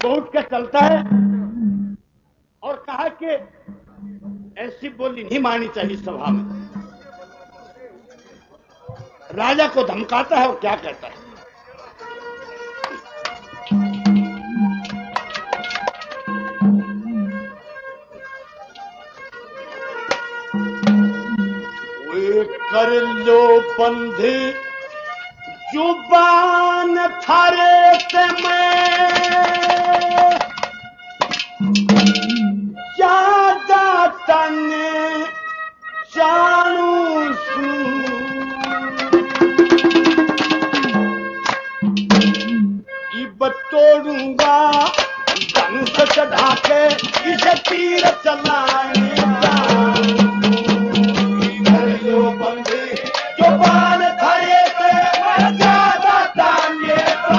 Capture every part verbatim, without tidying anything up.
तो उठ के चलता है और कहा कि ऐसी बोली नहीं माननी चाहिए सभा में। राजा को धमकाता है और क्या कहता है, वे कर लो बंधे जुबान थारे से मैं ज्यादा तने जानू सू इब तोड़ूंगा धनुष चढ़ा के इसे तीर चलाने बंदे जुबान थारे से मैं ज्यादा ताने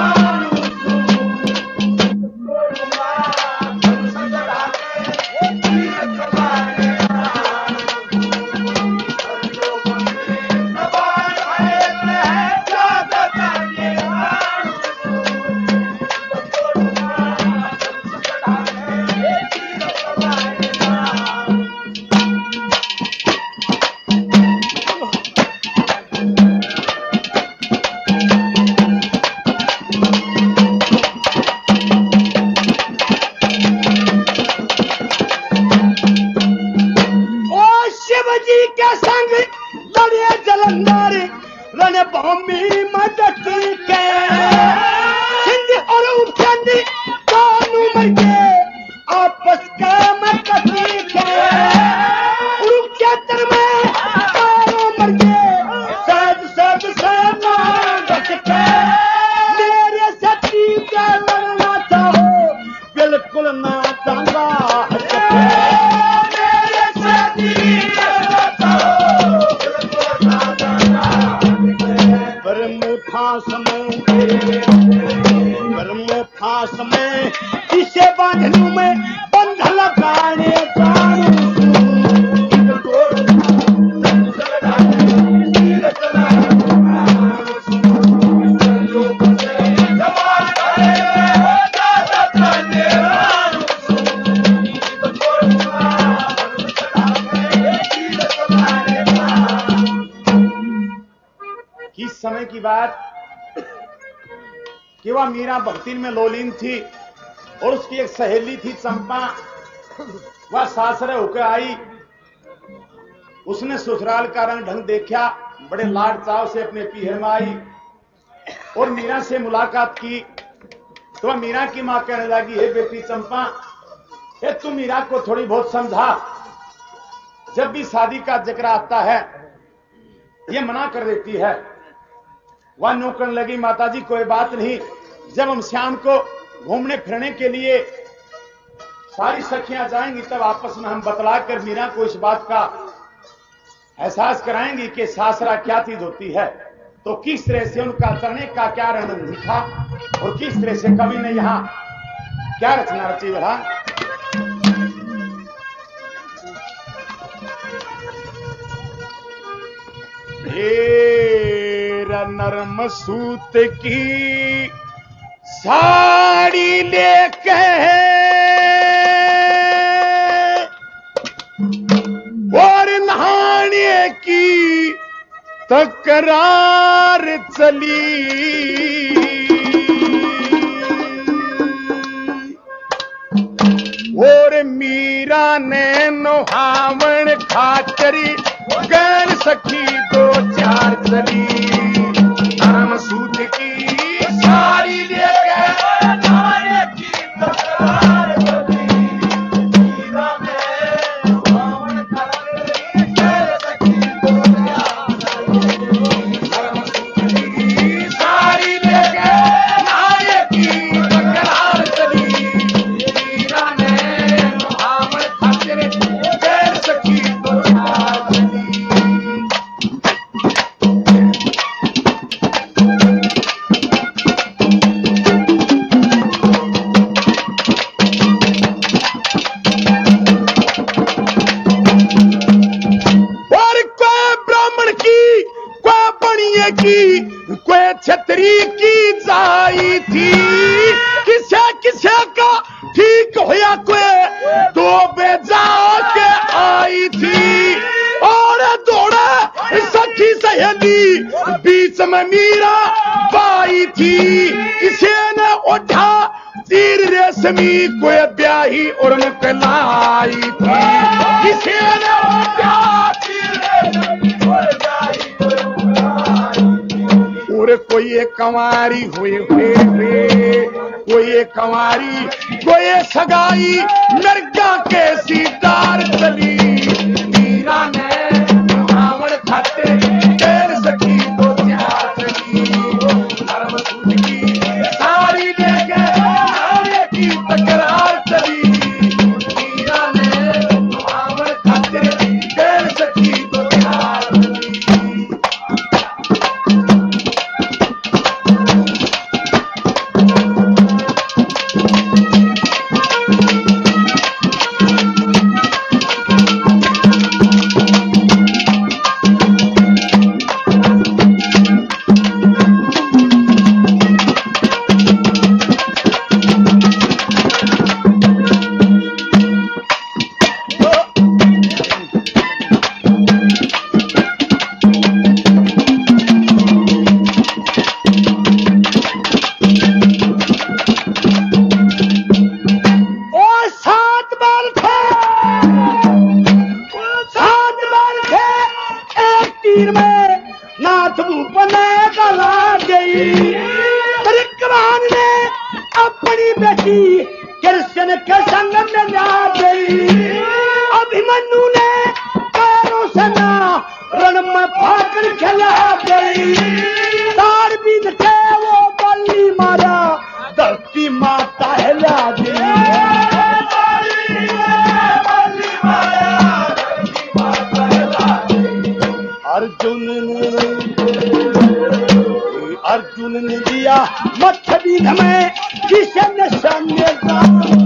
समय की बात कि वह मीरा भक्ति में लोलीन थी और उसकी एक सहेली थी चंपा। वह सासरे होकर आई, उसने ससुराल का रंग ढंग देखा, बड़े लाड चाव से अपने पीहर में आई और मीरा से मुलाकात की। तो वह मीरा की मां कहने लगी, हे बेटी चंपा, हे तू मीरा को थोड़ी बहुत समझा, जब भी शादी का जिक्र आता है ये मना कर देती है। वह नो करने लगी, माताजी कोई बात नहीं, जब हम शाम को घूमने फिरने के लिए सारी सखियां जाएंगी तब आपस में हम बतला कर मीरा को इस बात का एहसास कराएंगी कि सासरा क्या चीज होती है। तो किस तरह से उनका करने का क्या रणनीति था और किस तरह से कवि ने यहां क्या रचना रची बड़ा। ढेर नरम सूत की साड़ी लेके और नहाने की तकरार चली, और मीरा ने नोहावण खाचरी गैर सखी दो चार चली। नरम सूत की साड़ी लेके नहाने की तकरार चली, मीरा ने नोहावण खाचरी गैर सखी दो चार चली। नरम सूत की साड़ी लेके नहाने की तकरार चली, मीरा ने नोहावण खाचरी गैर सखी दो चार चली। ठीक होया कोई दो बेजा के आई थी और दौड़ा सखी सहेली बीच में मीरा बाई थी। इसे ने उठा तीर रेशमी कोई ब्याही और लाई थी। इसे ने उठा तीर रेशमी कोई ब्याही और कोई एक कंवारी हुए हुए हुए कोई एक कंवारी कोई सगाई मिर्गा के सीतार चली। मीरा ने रावण खाते तेर सकी तो त्यार चली। धर्म सूत की सारी लेके नारे की तकरार चली। मीरा ने रावण खाते तेर सकी तो त्यार चली। कृष्ण के संग में जा गई। अभिमन्यु ने पैरों से ना रण में भाकर खिला गई। तार बीन के वो बल्ली मारा धरती माता हिला दी। अर्जुन ने अर्जुन ने दिया मछली में किशन सामने का।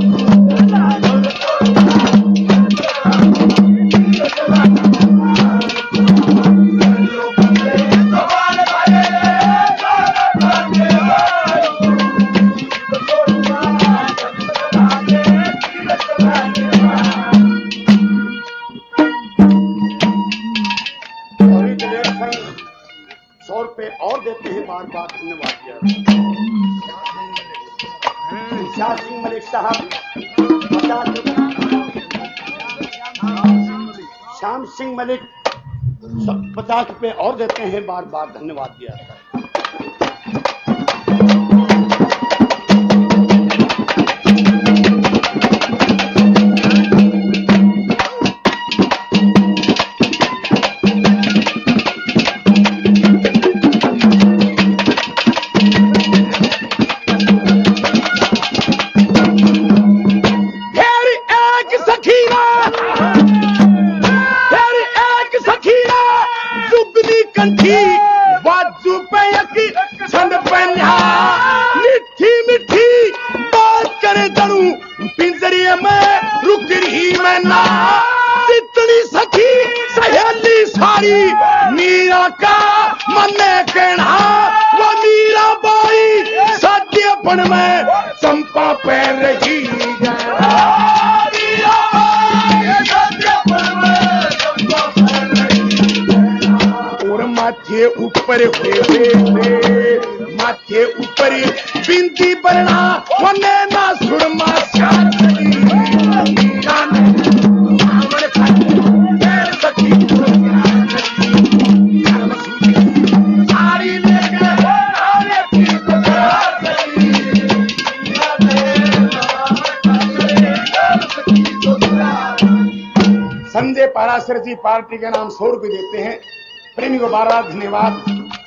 सौ रुपए और देते हैं। बार बार धन्यवाद किया। शाह सिंह मलिक साहब पचास श्याम सिंह मलिक पचास रुपए और देते हैं। बार बार धन्यवाद दिया। मीरा का मन कहना वो मीरा बाई सत्यपन में चंपा पैर रही और माथे ऊपर हुए माथे ऊपर बिंदी बरना वने ना सुरमा संजय पाराशर जी पार्टी के नाम सौ रुपये देते हैं। प्रेमी को बार बार धन्यवाद।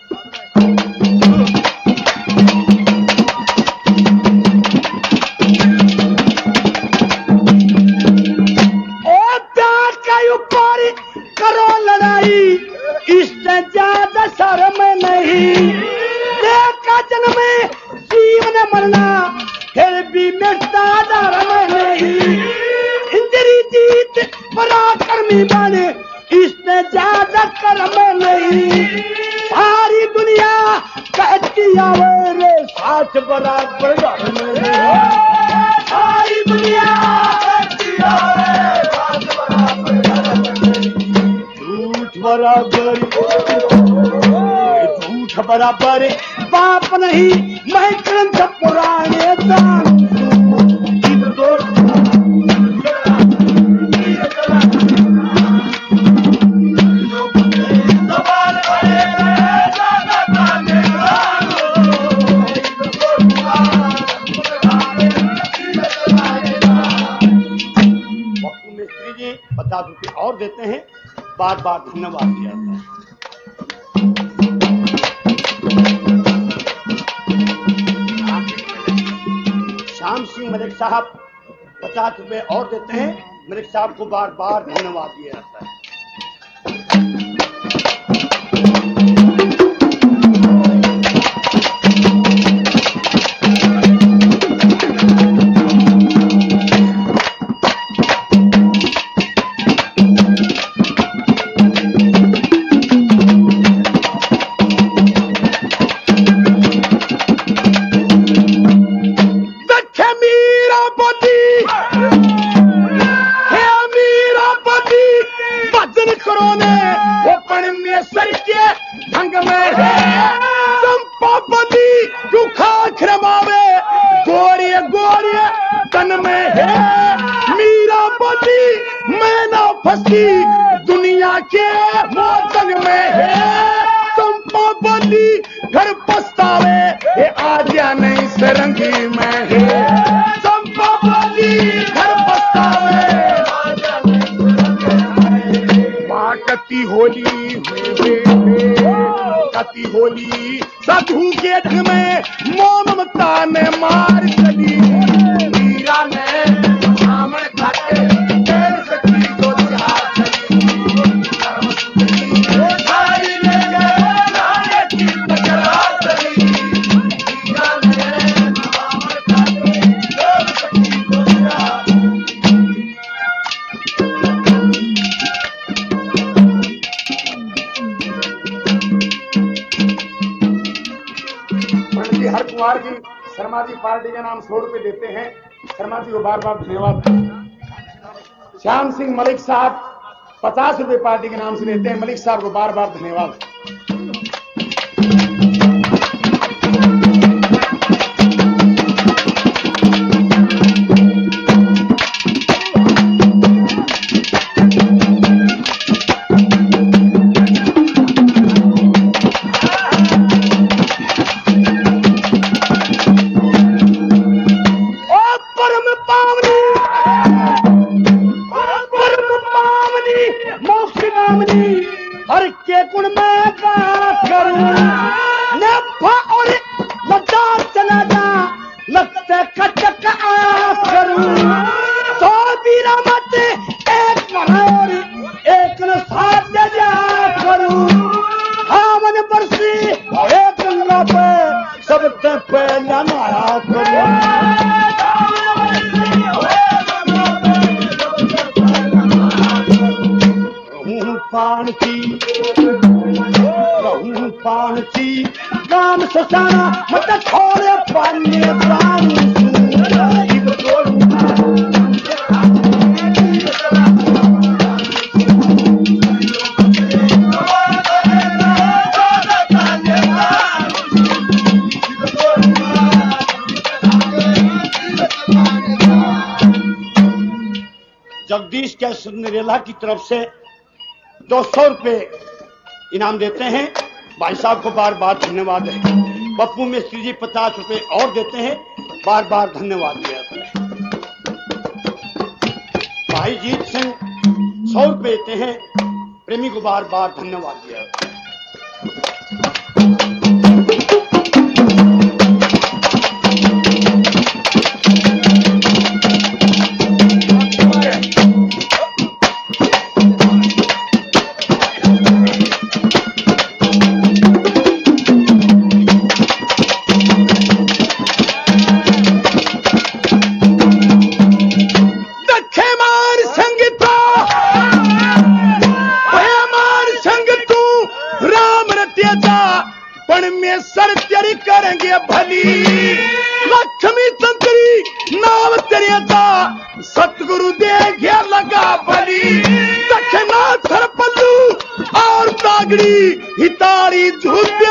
ऊपर करो लड़ाई इससे ज्यादा शर्म नहीं। देखा जन्म में जीव ने मरना फिर भी मिटता धर्म नहीं। इंद्री जीत पराक्रमी बने इससे ज्यादा कर्म नहीं। सारी दुनिया कहती आवे रे साथ बराबर धर्म नहीं। बराबर बाप नहीं मैं ग्रंथ पुराने दान पचास रुपये और देते हैं, बार बार धन्यवाद दिया जाता है। श्याम सिंह मलिक साहब पचास रुपये और देते हैं, मलिक साहब को बार बार धन्यवाद दिया जाता है। दुनिया के मोतन में है संपा बंदी घर पछतावे ये आजा नहीं सरंगी में है संपा बंदी घर पछतावे माँ कती होली कती होली साधु के ढंग में मोह ममता ने मार चली मीरा ने सामने खाते हर कुमार जी शर्मा जी पार्टी के नाम सौ रुपए देते हैं, शर्मा जी को बार बार धन्यवाद। श्याम सिंह मलिक साहब पचास रुपए पार्टी के नाम से देते हैं, मलिक साहब को बार बार धन्यवाद। हर के गुण में बात करूं नफा और मदार चला जा लगते कचक आप करूं सौ बीरा मत एक और एक न साथ जा करूं हावन बरसी और एक गंगा पे सबसे पहला माया करूं पानची रहूं पानची राम ससाना मत छोड़े पानी प्राण जगदीश के सुंदरेला की तरफ से दो सौ रुपये इनाम देते हैं, भाई साहब को बार बार धन्यवाद है। पप्पू मिस्त्री जी पचास रुपये और देते हैं, बार बार धन्यवाद दिया जाता है। भाई जीत सिंह सौ रुपये देते हैं, प्रेमी को बार बार धन्यवाद दिया जाता है। करेंगे भली लक्ष्मी संतरी नाम तेरे का सतगुरु देखे लगा भली दक्षिणा थर पल्लू और तागड़ी हितारी झूठ